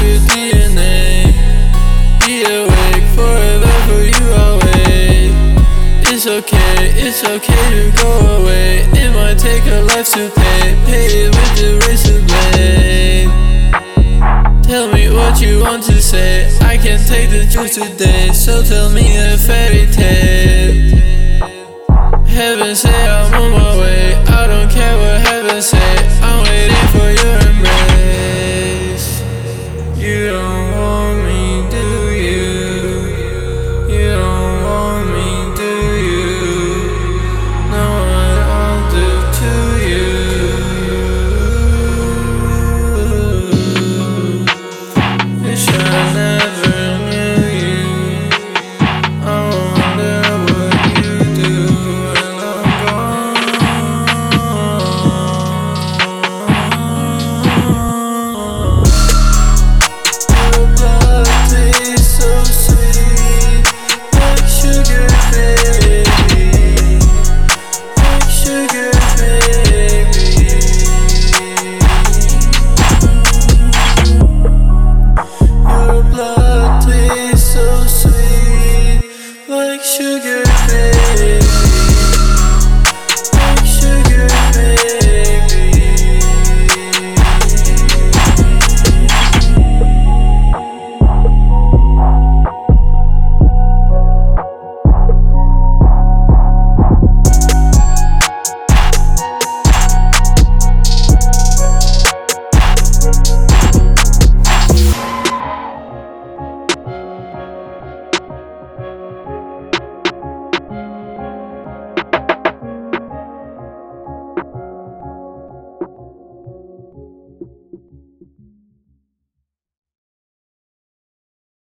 your DNA. Be awake, forever for you I'll wait. It's okay to go away. It might take a life to pay it with the razor blade. Tell me what you want to say, I can't take the truth today, so tell me a fairy tale. Heaven say I'm on my way, I don't care what heaven say.